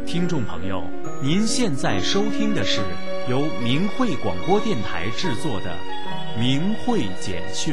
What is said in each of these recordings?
听众朋友，您现在收听的是由明慧广播电台制作的《明慧简讯》。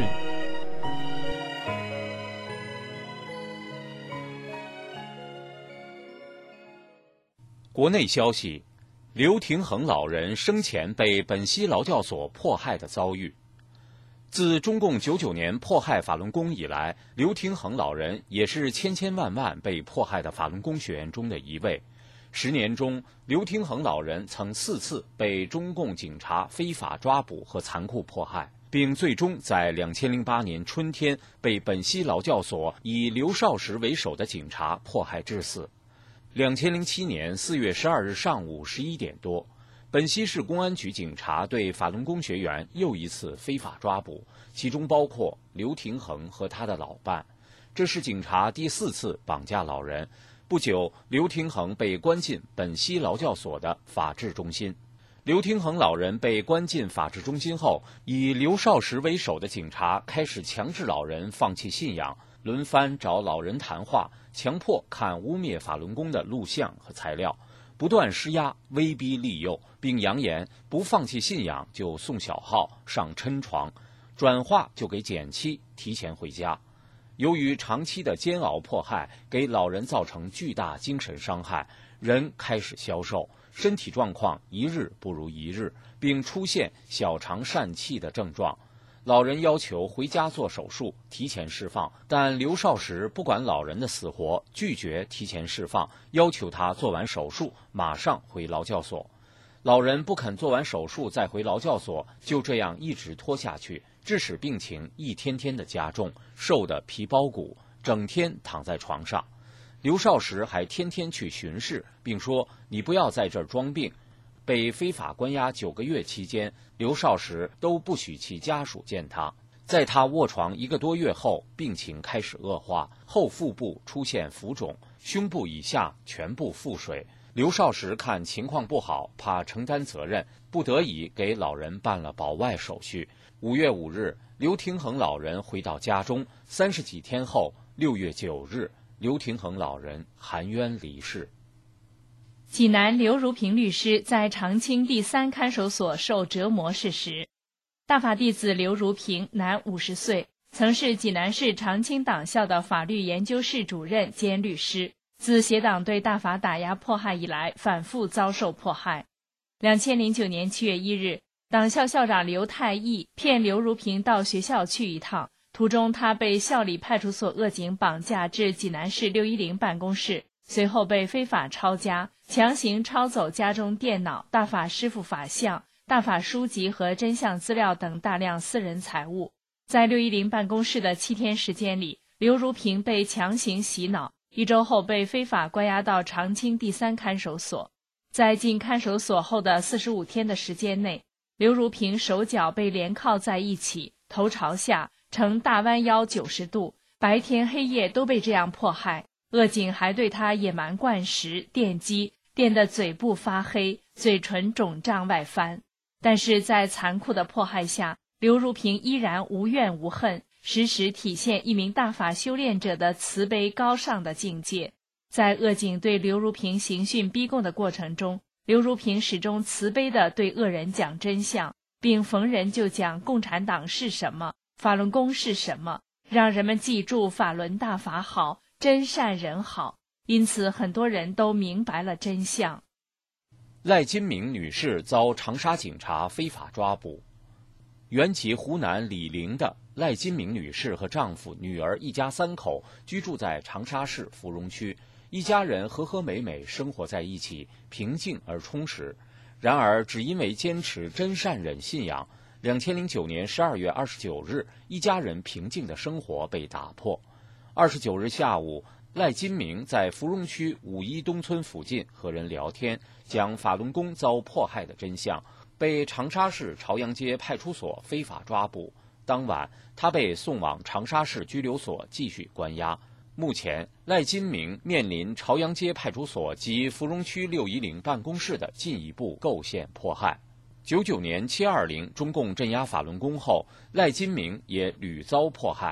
国内消息：刘廷衡老人生前被本溪劳教所迫害的遭遇。自中共99年迫害法轮功以来，刘廷衡老人也是千千万万被迫害的法轮功学员中的一位。10年中，刘廷衡老人曾4次被中共警察非法抓捕和残酷迫害，并最终在2008年春天被本溪劳教所以刘少时为首的警察迫害致死。2007年4月12日上午11点多，本溪市公安局警察对法轮功学员又一次非法抓捕，其中包括刘廷衡和他的老伴。这是警察第4次绑架老人。不久，刘廷衡被关进本溪劳教所的法治中心。刘廷衡老人被关进法治中心后，以刘少时为首的警察开始强制老人放弃信仰，轮番找老人谈话，强迫看污蔑法轮功的录像和材料，不断施压、威逼利诱，并扬言不放弃信仰就送小号、上抻床，转化就给减期，提前回家。由于长期的煎熬迫害，给老人造成巨大精神伤害，人开始消瘦，身体状况一日不如一日，并出现小肠疝气的症状。老人要求回家做手术，提前释放，但刘少时不管老人的死活，拒绝提前释放，要求他做完手术马上回劳教所。老人不肯做完手术再回劳教所，就这样一直拖下去，致使病情一天天的加重，瘦得皮包骨，整天躺在床上。刘少时还天天去巡视，并说：“你不要在这儿装病。”被非法关押9个月期间，刘少时都不许其家属见他。在他卧床1个多月后，病情开始恶化，后腹部出现浮肿，胸部以下全部腹水。刘少时看情况不好，怕承担责任，不得已给老人办了保外手续。5月5日，刘廷衡老人回到家中，30几天后，6月9日，刘廷衡老人含冤离世。 济南刘如平律师在长清第3看守所受折磨事实。大法弟子刘如平，男，50岁，曾是济南市长清党校的法律研究室主任兼律师。自协党对大法打压迫害以来，反复遭受迫害。2009年7月1日，党校校长刘太义骗刘如平到学校去一趟，途中他被校里派出所恶警绑架至济南市610办公室，随后被非法抄家，强行抄走家中电脑、大法师父法像、大法书籍和真相资料等大量私人财物。在610办公室的7天时间里，刘如平被强行洗脑，1周后被非法关押到长清第3看守所。在进看守所后的45天的时间内，刘如平手脚被连铐在一起，头朝下，呈大弯腰90度，白天黑夜都被这样迫害。恶警还对他野蛮灌食、电击，电得嘴部发黑，嘴唇肿胀外翻。但是在残酷的迫害下，刘如平依然无怨无恨，时时体现一名大法修炼者的慈悲高尚的境界。在恶警对刘如平刑讯逼供的过程中，刘如平始终慈悲地对恶人讲真相，并逢人就讲共产党是什么，法轮功是什么，让人们记住法轮大法好，真善人好。因此很多人都明白了真相。 赖金明女士遭长沙警察非法抓捕。原籍湖南醴陵的赖金明女士和丈夫、女儿一家3口居住在长沙市芙蓉区，一家人和和美美生活在一起，平静而充实。然而只因为坚持真善忍信仰，2009年12月29日，一家人平静的生活被打破。29日下午，赖金明在芙蓉区五一东村附近和人聊天，讲法轮功遭迫害的真相，被长沙市朝阳街派出所非法抓捕。当晚，他被送往长沙市拘留所继续关押。目前，赖金明面临朝阳街派出所及芙蓉区610办公室的进一步构陷迫害。99年720中共镇压法轮功后，赖金明也屡遭迫害。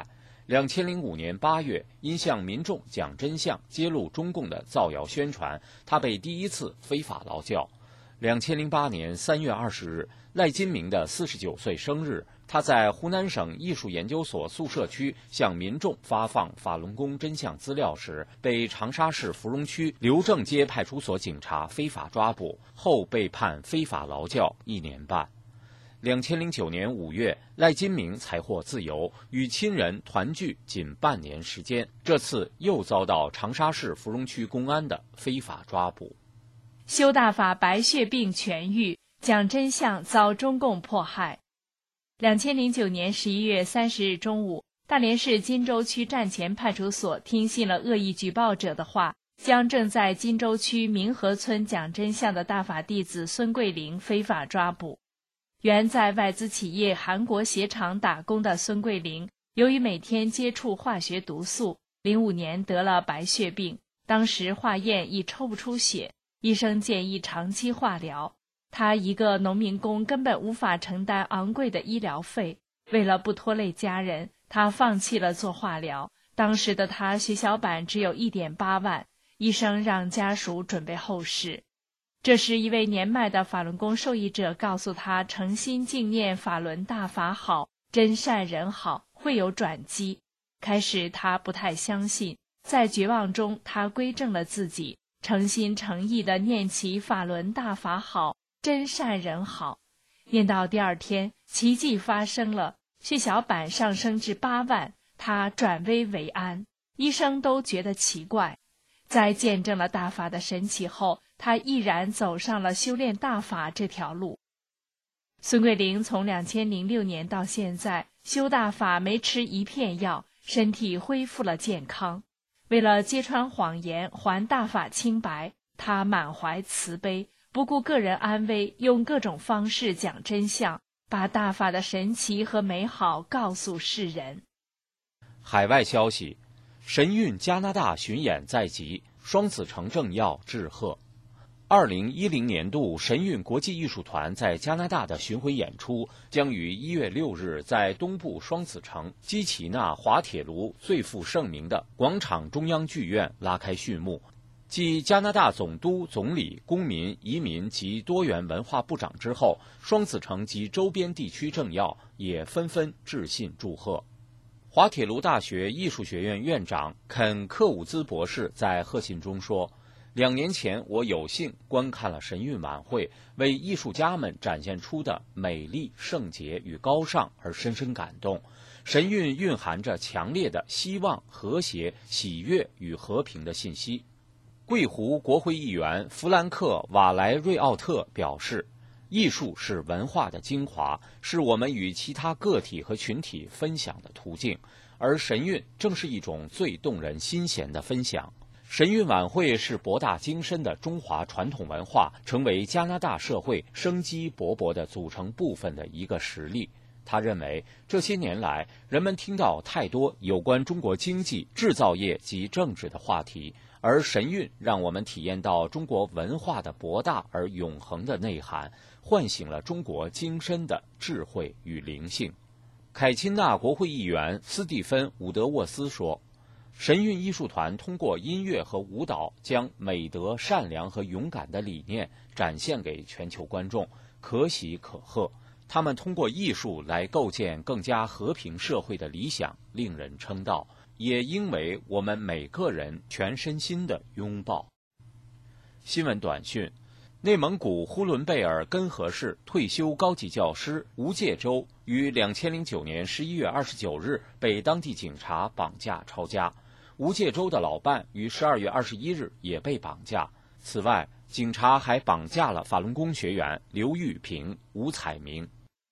2005年8月，因向民众讲真相、揭露中共的造谣宣传，他被第一次非法劳教。2008年3月20日，赖金明的49岁生日，他在湖南省艺术研究所宿舍区向民众发放法轮功真相资料时，被长沙市芙蓉区刘正街派出所警察非法抓捕，后被判非法劳教1年半。2009年5月，赖金明才获自由，与亲人团聚仅半年时间，这次又遭到长沙市芙蓉区公安的非法抓捕。 修大法白血病痊愈，讲真相遭中共迫害。2009年11月30日中午，大连市金州区站前派出所听信了恶意举报者的话，将正在金州区明河村讲真相的大法弟子孙桂玲非法抓捕。原在外资企业韩国鞋厂打工的孙桂玲，由于每天接触化学毒素，05年得了白血病，当时化验已抽不出血，医生建议长期化疗。他一个农民工根本无法承担昂贵的医疗费，为了不拖累家人，他放弃了做化疗。当时的他血小板只有 1.8 万，医生让家属准备后事。这时一位年迈的法轮功受益者告诉他，诚心敬念法轮大法好，真善人好，会有转机。开始他不太相信，在绝望中他归正了自己，诚心诚意地念起法轮大法好，真善人好。念到第二天，奇迹发生了，血小板上升至8万，他转危为安，医生都觉得奇怪。在见证了大法的神奇后，他毅然走上了修炼大法这条路。孙桂玲从2006年到现在修大法没吃一片药，身体恢复了健康。为了揭穿谎言，还大法清白，他满怀慈悲，不顾个人安危，用各种方式讲真相，把大法的神奇和美好告诉世人。 海外消息，神韵加拿大巡演在即，双子城政要致贺。2010年度神韵国际艺术团在加拿大的巡回演出将于1月6日在东部双子城基奇纳滑铁卢最负盛名的广场中央剧院拉开序幕。继加拿大总督、总理、公民、移民及多元文化部长之后，双子城及周边地区政要也纷纷致信祝贺。滑铁卢大学艺术学院院长肯·克伍兹博士在贺信中说，2年前我有幸观看了神韵晚会，为艺术家们展现出的美丽、圣洁与高尚而深深感动。神韵蕴含着强烈的希望、和谐、喜悦与和平的信息。贵湖国会议员弗兰克·瓦莱瑞奥特表示，艺术是文化的精华，是我们与其他个体和群体分享的途径，而神韵正是一种最动人心弦的分享。神韵晚会是博大精深的中华传统文化，成为加拿大社会生机勃勃的组成部分的一个实例。他认为，这些年来，人们听到太多有关中国经济、制造业及政治的话题，而神韵让我们体验到中国文化的博大而永恒的内涵，唤醒了中国精深的智慧与灵性。凯钦纳国会议员斯蒂芬·伍德沃斯说，神韵艺术团通过音乐和舞蹈，将美德、善良和勇敢的理念展现给全球观众，可喜可贺。他们通过艺术来构建更加和平社会的理想，令人称道，也应为我们每个人全身心的拥抱。新闻短讯：内蒙古呼伦贝尔根河市退休高级教师吴介洲于2009年11月29日被当地警察绑架抄家。吴介洲的老伴于12月21日也被绑架。此外，警察还绑架了法轮功学员刘玉平、吴彩明。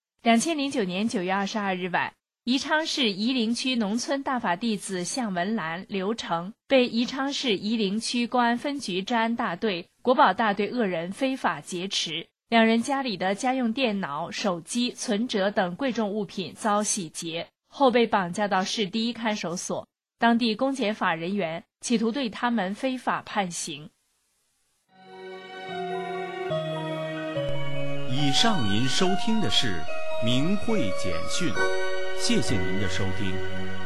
2009年9月22日晚，宜昌市夷陵区农村大法弟子向文兰、刘成被宜昌市夷陵区公安分局治安大队、国保大队恶人非法劫持，两人家里的家用电脑、手机、存折等贵重物品遭洗劫，后被绑架到市第一看守所。当地公检法人员企图对他们非法判刑。 以上您收听的是明慧简讯，谢谢您的收听。